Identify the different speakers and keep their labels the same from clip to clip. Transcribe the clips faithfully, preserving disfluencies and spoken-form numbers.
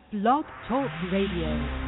Speaker 1: Blog Talk Radio.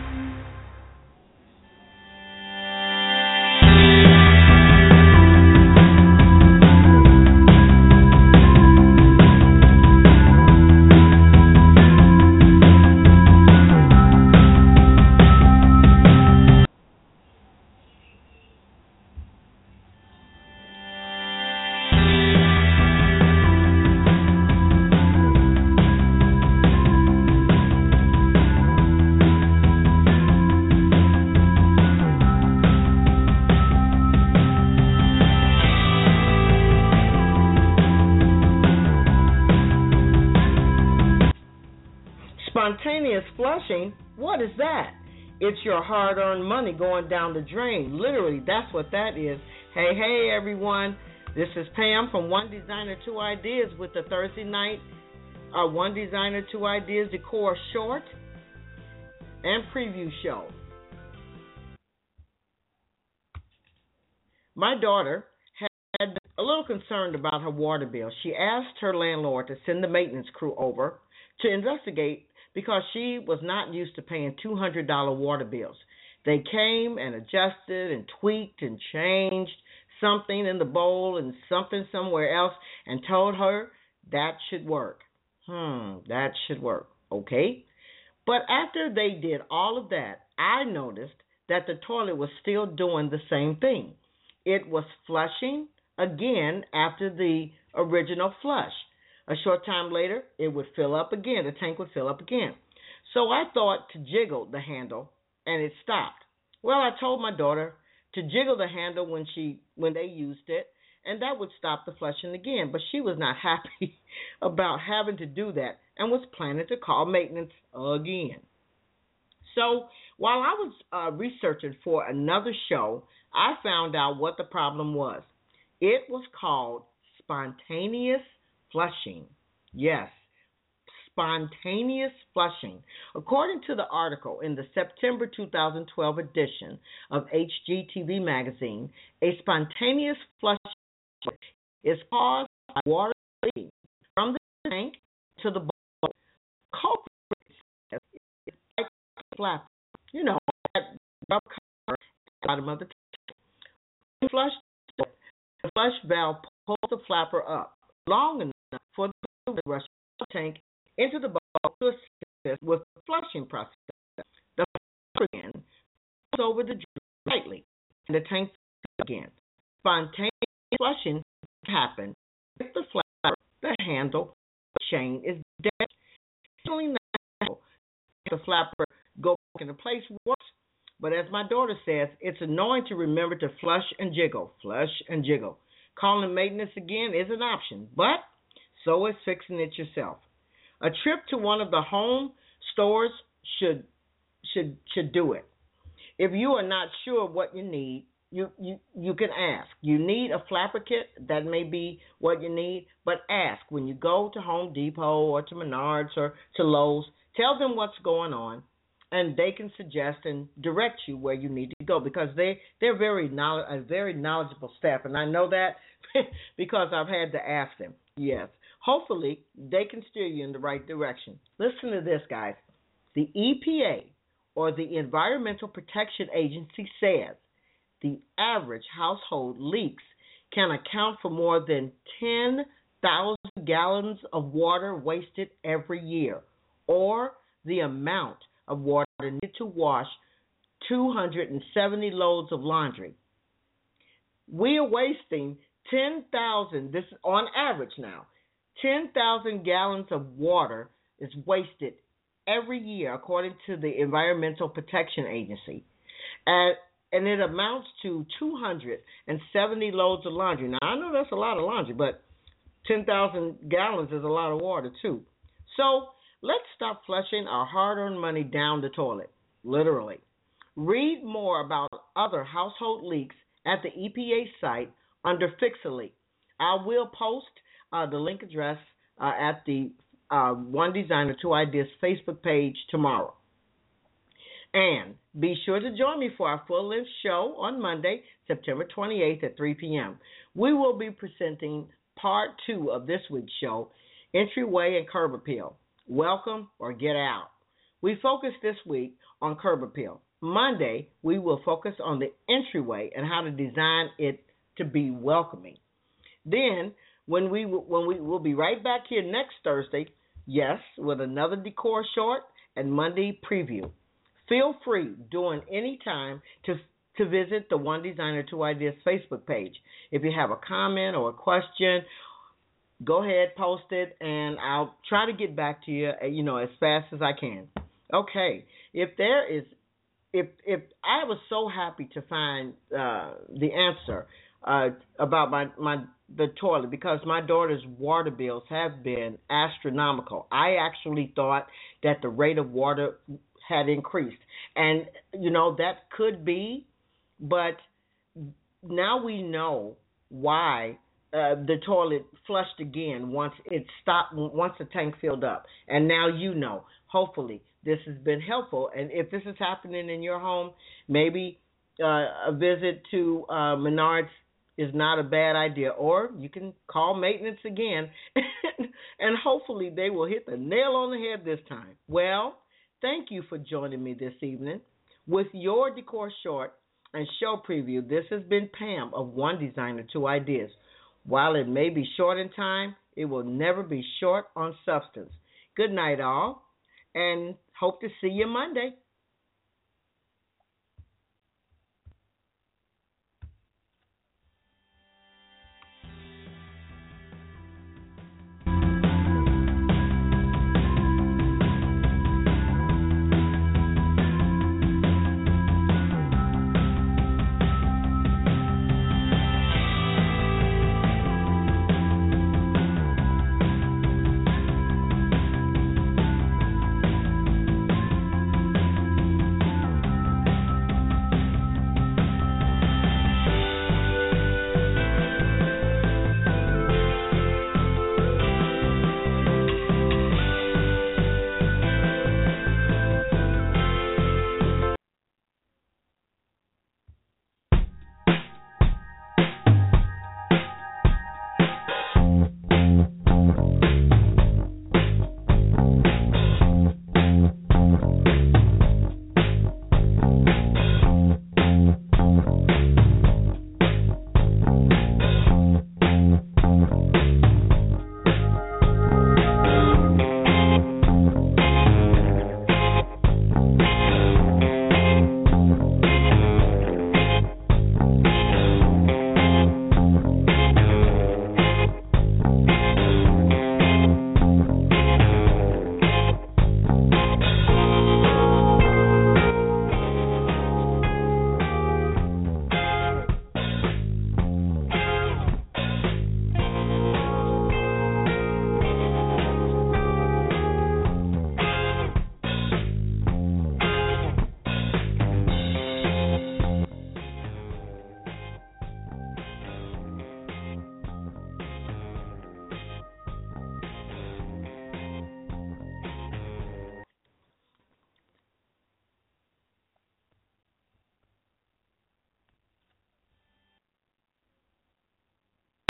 Speaker 2: Spontaneous flushing? What is that? It's your hard-earned money going down the drain. Literally, that's what that is. Hey, hey, everyone. This is Pam from One Designer, Two Ideas with the Thursday night uh, One Designer, Two Ideas Decor Short and Preview Show. My daughter had a little concerned about her water bill. She asked her landlord to send the maintenance crew over to investigate because she was not used to paying two hundred dollars water bills. They came and adjusted and tweaked and changed something in the bowl and something somewhere else and told her that should work. Hmm, that should work. Okay. But after they did all of that, I noticed that the toilet was still doing the same thing. It was flushing again after the original flush. A short time later, it would fill up again. The tank would fill up again. So I thought to jiggle the handle, and it stopped. Well, I told my daughter to jiggle the handle when she when they used it, and that would stop the flushing again. But she was not happy about having to do that and was planning to call maintenance again. So while I was uh, researching for another show, I found out what the problem was. It was called spontaneous flushing. Yes, spontaneous flushing. According to the article in the September two thousand twelve edition of H G T V magazine, a spontaneous flush is caused by water leaking from the tank to the bowl. Culprit is like a flap, you know, that rubber cover at the bottom of the tank. When flush, the flush valve pulls the flapper up long enough for the fluid to rush from the tank into the bowl to assist with the flushing process. The flapper again goes over the drain slightly, and the tank fills again. Spontaneous flushing happens if the flapper, the handle, the chain is dead. Feeling that the flapper go back into place works, but as my daughter says, it's annoying to remember to flush and jiggle, flush and jiggle. Calling maintenance again is an option, but so is fixing it yourself. A trip to one of the home stores should should should do it. If you are not sure what you need, you, you, you can ask. You need a flapper kit, that may be what you need, but ask when you go to Home Depot or to Menards or to Lowe's. Tell them what's going on, and they can suggest and direct you where you need to go because they, they're very knowledge, a very knowledgeable staff, and I know that because I've had to ask them. Yes. Hopefully, they can steer you in the right direction. Listen to this, guys. The E P A, or the Environmental Protection Agency, says the average household leaks can account for more than ten thousand gallons of water wasted every year, or the amount of water needed to wash two hundred seventy loads of laundry. We are wasting ten thousand, this is on average now, ten thousand gallons of water is wasted every year, according to the Environmental Protection Agency. And, and it amounts to two hundred seventy loads of laundry. Now, I know that's a lot of laundry, but ten thousand gallons is a lot of water, too. So let's stop flushing our hard-earned money down the toilet, literally. Read more about other household leaks at the E P A site under Fix-A-Leak. I will post uh, the link address uh, at the uh, One Designer, Two Ideas Facebook page tomorrow. And be sure to join me for our full-length show on Monday, September twenty-eighth at three p.m. We will be presenting part two of this week's show, Entryway and Curb Appeal. Welcome or get out. We focused this week on curb appeal. Monday, we will focus on the entryway and how to design it to be welcoming. Then, when we when we will be right back here next Thursday, yes, with another decor short and Monday preview. Feel free during any time to to visit the One Designer Two Ideas Facebook page. If you have a comment or a question, go ahead, post it, and I'll try to get back to you, you know, as fast as I can. Okay, if there is, if if I was so happy to find uh, the answer uh, about my my the toilet, because my daughter's water bills have been astronomical. I actually thought that the rate of water had increased, and you know that could be, but now we know why. Uh, the toilet flushed again once it stopped, once the tank filled up. And now you know. Hopefully this has been helpful. And if this is happening in your home, maybe uh, a visit to uh, Menards is not a bad idea. Or you can call maintenance again, and hopefully they will hit the nail on the head this time. Well, thank you for joining me this evening. With your decor short and show preview, this has been Pam of One Designer, Two Ideas. While it may be short in time, it will never be short on substance. Good night, all, and hope to see you Monday.